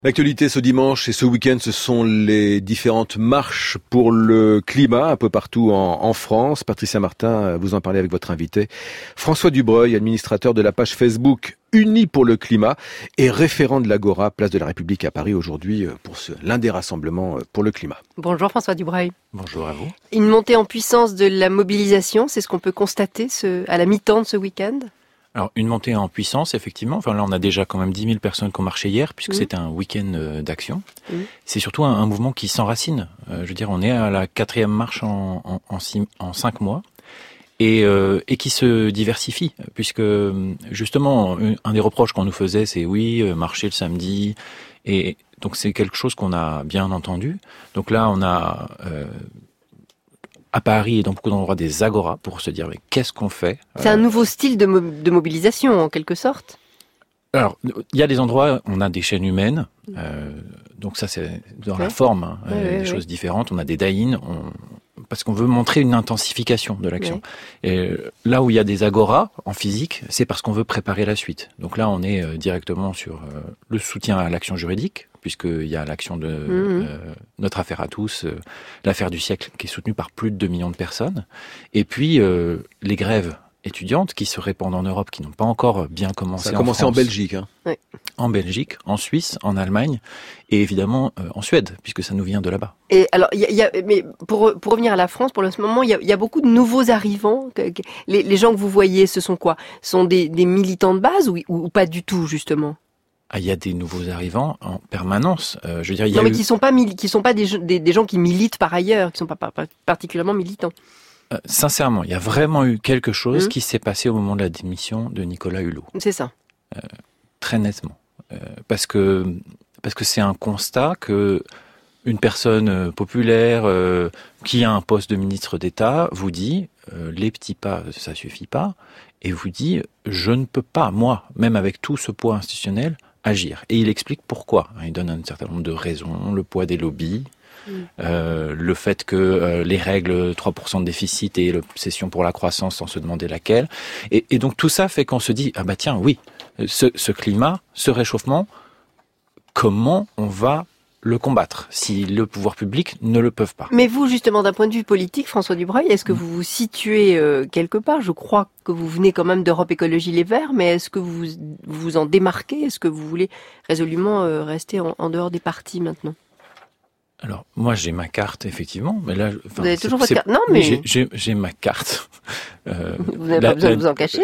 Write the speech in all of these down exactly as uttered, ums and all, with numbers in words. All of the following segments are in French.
L'actualité ce dimanche et ce week-end, ce sont les différentes marches pour le climat un peu partout en, en France. Patricia Martin, vous en parlez avec votre invité. François Dubreuil, administrateur de la page Facebook Unis pour le climat et référent de l'Agora, place de la République à Paris aujourd'hui pour ce, l'un des rassemblements pour le climat. Bonjour François Dubreuil. Bonjour à vous. Une montée en puissance de la mobilisation, c'est ce qu'on peut constater ce, à la mi-temps de ce week-end ? Alors, une montée en puissance, effectivement. Enfin, là, on a déjà quand même dix mille personnes qui ont marché hier, puisque mmh. c'était un week-end d'action. Mmh. C'est surtout un, un mouvement qui s'enracine. Euh, je veux dire, on est à la quatrième marche en, en, en, six, en cinq mois. Et, euh, et qui se diversifie, puisque, justement, un des reproches qu'on nous faisait, c'est oui, marcher le samedi. Et donc, c'est quelque chose qu'on a bien entendu. Donc là, on a... Euh, à Paris et dans beaucoup d'endroits des agoras pour se dire mais qu'est-ce qu'on fait ? C'est un nouveau style de, mo- de mobilisation en quelque sorte. Alors il y a des endroits où on a des chaînes humaines, euh, donc ça c'est dans ouais. la forme, hein, ouais, euh, des ouais, choses ouais. différentes. On a des die-in, on... parce qu'on veut montrer une intensification de l'action. Ouais. Et là où il y a des agoras en physique, c'est parce qu'on veut préparer la suite. Donc là on est euh, directement sur euh, le soutien à l'action juridique, puisqu'il y a l'action de mmh. euh, notre affaire à tous, euh, l'affaire du siècle, qui est soutenue par plus de deux millions de personnes. Et puis, euh, les grèves étudiantes qui se répandent en Europe, qui n'ont pas encore bien commencé. Ça a commencé en, en Belgique. Hein. Oui. En Belgique, en Suisse, en Allemagne, et évidemment euh, en Suède, puisque ça nous vient de là-bas. Et alors, y a, y a, mais pour, pour revenir à la France, pour le moment, il y a, y a beaucoup de nouveaux arrivants. Les, les gens que vous voyez, ce sont quoi ? Ce sont des, des militants de base ou, ou, ou pas du tout, justement ? Ah, il y a des nouveaux arrivants en permanence. Euh, je veux dire, il y non, a mais eu... qui sont pas qui sont pas des, des, des gens qui militent par ailleurs, qui sont pas, pas, pas particulièrement militants. Euh, sincèrement, il y a vraiment eu quelque chose mmh. qui s'est passé au moment de la démission de Nicolas Hulot. C'est ça. Euh, très nettement, euh, parce que parce que c'est un constat que une personne populaire euh, qui a un poste de ministre d'État vous dit euh, les petits pas, ça suffit pas, et vous dit je ne peux pas, moi, même avec tout ce poids institutionnel, agir. Et il explique pourquoi. Il donne un certain nombre de raisons, le poids des lobbies, mmh. euh, le fait que euh, les règles trois pour cent de déficit et l'obsession pour la croissance sans se demander laquelle. Et, et donc tout ça fait qu'on se dit, ah bah tiens, oui, ce, ce climat, ce réchauffement, comment on va le combattre si le pouvoir public ne le peuvent pas. Mais vous, justement, d'un point de vue politique, François Dubreuil, est-ce que vous vous situez euh, quelque part ? Je crois que vous venez quand même d'Europe Écologie Les Verts, mais est-ce que vous vous en démarquez ? Est-ce que vous voulez résolument euh, rester en, en dehors des partis maintenant ? Alors, moi, j'ai ma carte, effectivement, mais là... Vous avez toujours votre carte ? Non, mais... J'ai, j'ai, j'ai ma carte. Euh, vous n'avez pas besoin la, de vous en cacher.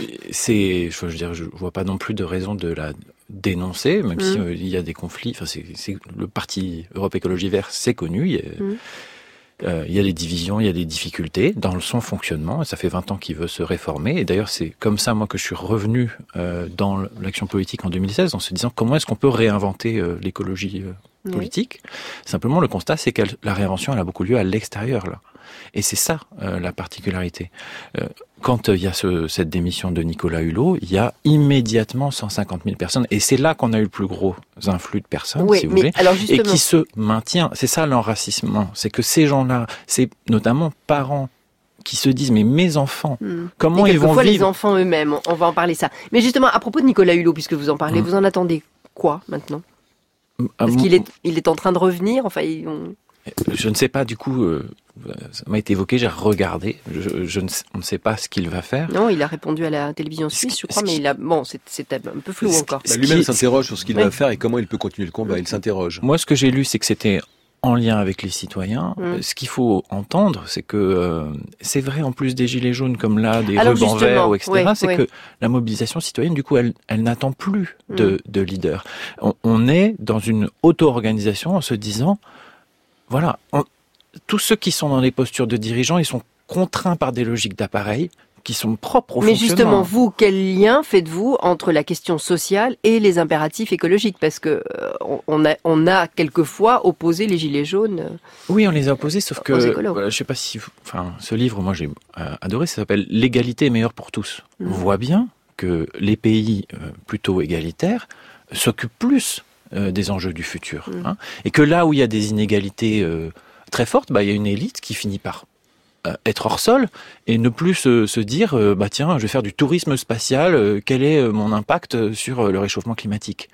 C'est, je veux dire, je vois pas non plus de raison de la dénoncer, même mmh. si euh, il y a des conflits. Enfin, c'est, c'est le parti Europe Écologie Vert, c'est connu. Il y a, mmh. euh, il y a des divisions, il y a des difficultés dans son fonctionnement. Et ça fait vingt ans qu'il veut se réformer. Et d'ailleurs, c'est comme ça, moi, que je suis revenu euh, dans l'action politique en deux mille seize, en se disant comment est-ce qu'on peut réinventer euh, l'écologie euh, politique. Oui. Simplement, le constat, c'est que la réinvention, elle a beaucoup lieu à l'extérieur, là. Et c'est ça, euh, la particularité. Euh, quand il euh, y a ce, cette démission de Nicolas Hulot, il y a immédiatement cent cinquante mille personnes. Et c'est là qu'on a eu le plus gros influx de personnes, oui, si vous mais voulez. Alors justement... Et qui se maintient. C'est ça l'enracissement. C'est que ces gens-là, c'est notamment parents qui se disent, mais mes enfants, mmh. comment ils vont vivre ? Quelquefois les enfants eux-mêmes, on va en parler ça. Mais justement, à propos de Nicolas Hulot, puisque vous en parlez, mmh. vous en attendez quoi maintenant ? Est-ce qu'il est, il est en train de revenir ? Enfin, on... Je ne sais pas, du coup, euh, ça m'a été évoqué, j'ai regardé, je, je ne sais, on ne sait pas ce qu'il va faire. Non, il a répondu à la télévision suisse, je crois, mais il a, bon, c'est, c'est un peu flou ce, encore. Bah, lui-même qui, s'interroge sur ce qu'il oui. va faire et comment il peut continuer le combat, il s'interroge. Moi, ce que j'ai lu, c'est que c'était en lien avec les citoyens. Mmh. Ce qu'il faut entendre, c'est que euh, c'est vrai en plus des gilets jaunes comme là, des Alors, rubans verts, ou et cetera. Oui, c'est oui. que la mobilisation citoyenne, du coup, elle, elle n'attend plus de, mmh. de leader. On, on est dans une auto-organisation en se disant, voilà, on, tous ceux qui sont dans les postures de dirigeants, ils sont contraints par des logiques d'appareil qui sont propres au Mais fonctionnement. Mais justement, vous, quel lien faites-vous entre la question sociale et les impératifs écologiques ? Parce que euh, on a, on a quelquefois opposé les gilets jaunes. Euh, oui, on les a opposés, sauf que voilà, je sais pas si, enfin, ce livre, moi, j'ai euh, adoré. Ça s'appelle "L'égalité est meilleure pour tous". Mmh. On voit bien que les pays euh, plutôt égalitaires s'occupent plus euh, des enjeux du futur, mmh. hein, et que là où il y a des inégalités euh, très fortes, bah, il y a une élite qui finit par être hors sol et ne plus se, se dire euh, bah tiens, je vais faire du tourisme spatial, euh, quel est mon impact sur le réchauffement climatique,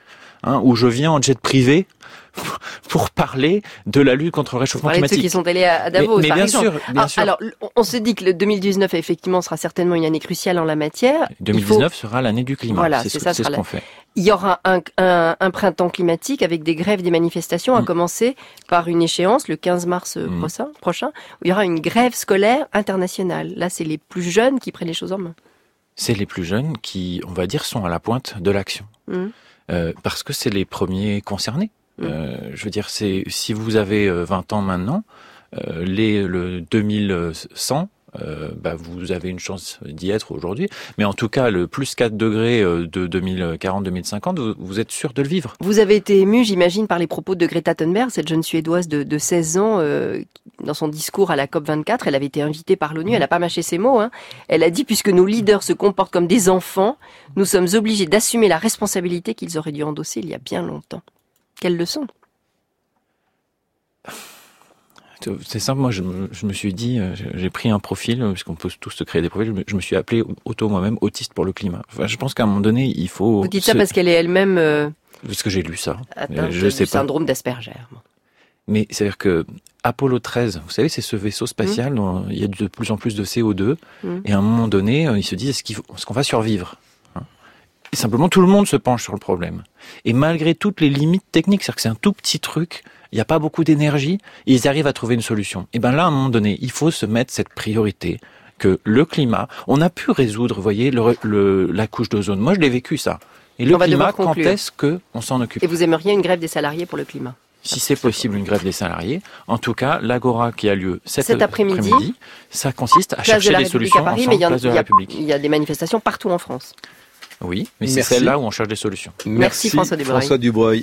hein, où je viens en jet privé pour parler de la lutte contre le réchauffement climatique. De ceux qui sont allés à Davos, mais, mais par bien exemple. sûr, bien ah, sûr. Alors, on se dit que le deux mille dix-neuf, effectivement, sera certainement une année cruciale en la matière. deux mille dix-neuf faut... sera l'année du climat. Voilà, c'est, c'est ce, ça, c'est sera ce qu'on la... fait. Il y aura un, un, un printemps climatique avec des grèves, des manifestations, mmh. à commencer par une échéance, le quinze mars mmh. prochain, prochain, où il y aura une grève scolaire internationale. Là, c'est les plus jeunes qui prennent les choses en main. C'est les plus jeunes qui, on va dire, sont à la pointe de l'action. Mmh. Euh, parce que c'est les premiers concernés. Mmh. Euh, je veux dire, c'est si vous avez vingt ans maintenant, euh, les, le deux mille cent, euh, bah, vous avez une chance d'y être aujourd'hui. Mais en tout cas, le plus quatre degrés de deux mille quarante deux mille cinquante, vous, vous êtes sûr de le vivre. Vous avez été ému, j'imagine, par les propos de Greta Thunberg, cette jeune Suédoise de, de seize ans, euh, dans son discours à la COP vingt-quatre. Elle avait été invitée par l'ONU, mmh. elle n'a pas mâché ses mots. Hein. Elle a dit, puisque nos leaders se comportent comme des enfants, nous sommes obligés d'assumer la responsabilité qu'ils auraient dû endosser il y a bien longtemps. Quelle leçon? C'est simple, moi je me, je me suis dit, j'ai pris un profil, puisqu'on peut tous se créer des profils, je me suis appelé auto moi-même autiste pour le climat. Enfin, je pense qu'à un moment donné, il faut... Vous dites se... ça parce qu'elle est elle-même... Euh... Parce que j'ai lu ça. Atteinte je sais du pas. syndrome d'Asperger. Mais c'est-à-dire que Apollo treize, vous savez, c'est ce vaisseau spatial, mmh. dont il y a de plus en plus de C O deux, mmh. et à un moment donné, ils se disent, est-ce, qu'il faut, est-ce qu'on va survivre ? Et simplement, tout le monde se penche sur le problème. Et malgré toutes les limites techniques, c'est-à-dire que c'est un tout petit truc, il n'y a pas beaucoup d'énergie, et ils arrivent à trouver une solution. Et bien là, à un moment donné, il faut se mettre cette priorité que le climat, on a pu résoudre, vous voyez, le, le, la couche d'ozone. Moi, je l'ai vécu, ça. Et le on climat, quand est-ce qu'on s'en occupe ? Et vous aimeriez une grève des salariés pour le climat ? Si c'est possible, une grève des salariés. En tout cas, l'Agora qui a lieu cet, cet après-midi, après-midi, ça consiste à chercher des solutions à Paris, ensemble, mais il y, a, place de la il, y a, République. il y a des manifestations partout en France. Oui, mais Merci. C'est celle-là où on cherche des solutions. Merci, Merci François Dubreuil. François Dubreuil.